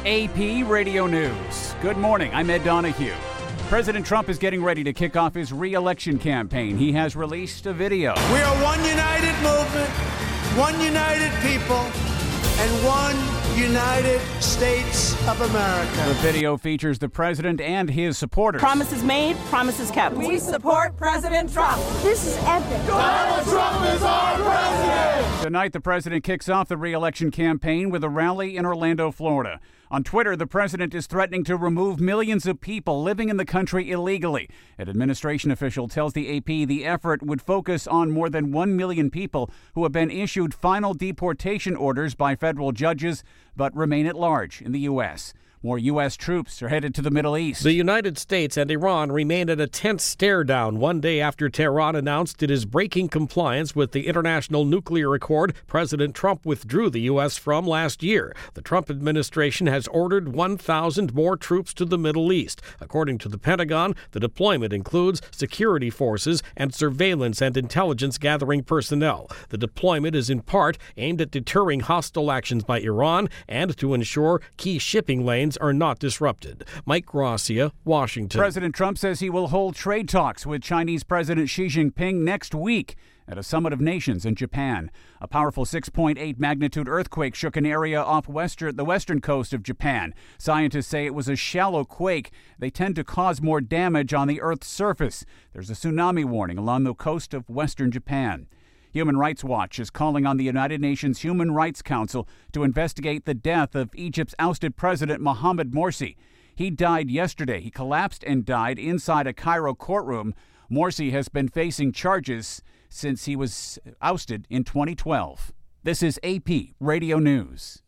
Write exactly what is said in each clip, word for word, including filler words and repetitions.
A P Radio News. Good morning, I'm Ed Donahue. President Trump is getting ready to kick off his re-election campaign. He has released a video. We are one united movement, one united people, and one United States of America. The video features the president and his supporters. Promises made, promises kept. We support President Trump. This is epic. Donald Trump is our president. Tonight, the president kicks off the re-election campaign with a rally in Orlando, Florida. On Twitter, the president is threatening to remove millions of people living in the country illegally. An administration official tells the A P the effort would focus on more than one million people who have been issued final deportation orders by federal judges but remain at large in the U S More U S troops are headed to the Middle East. The United States and Iran remain at a tense stare-down one day after Tehran announced it is breaking compliance with the International Nuclear Accord President Trump withdrew the U S from last year. The Trump administration has ordered one thousand more troops to the Middle East. According to the Pentagon, the deployment includes security forces and surveillance and intelligence gathering personnel. The deployment is in part aimed at deterring hostile actions by Iran and to ensure key shipping lanes are not disrupted. Mike Gracia, Washington. President Trump says he will hold trade talks with Chinese President Xi Jinping next week at a summit of nations in Japan. A powerful six point eight magnitude earthquake shook an area off western, the western coast of Japan. Scientists say it was a shallow quake. They tend to cause more damage on the Earth's surface. There's a tsunami warning along the coast of western Japan. Human Rights Watch is calling on the United Nations Human Rights Council to investigate the death of Egypt's ousted president Mohamed Morsi. He died yesterday. He collapsed and died inside a Cairo courtroom. Morsi has been facing charges since he was ousted in twenty twelve. This is A P Radio News.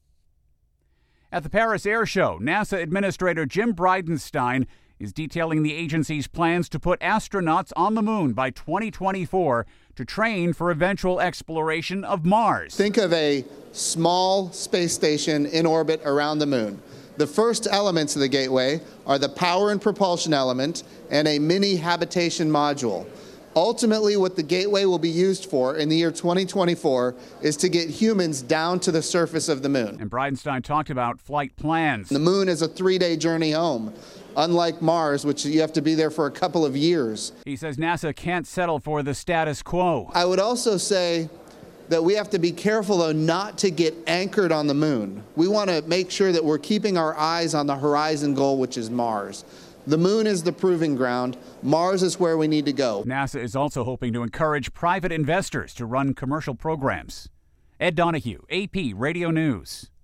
At the Paris Air Show, NASA Administrator Jim Bridenstine is detailing the agency's plans to put astronauts on the moon by twenty twenty-four to train for eventual exploration of Mars. Think of a small space station in orbit around the moon. The first elements of the Gateway are the power and propulsion element and a mini habitation module. Ultimately, what the Gateway will be used for in the year twenty twenty-four is to get humans down to the surface of the moon. And Bridenstine talked about flight plans. The moon is a three-day journey home, unlike Mars, which you have to be there for a couple of years. He says NASA can't settle for the status quo. I would also say that we have to be careful, though, not to get anchored on the moon. We want to make sure that we're keeping our eyes on the horizon goal, which is Mars. The moon is the proving ground. Mars is where we need to go. NASA is also hoping to encourage private investors to run commercial programs. Ed Donahue, A P Radio News.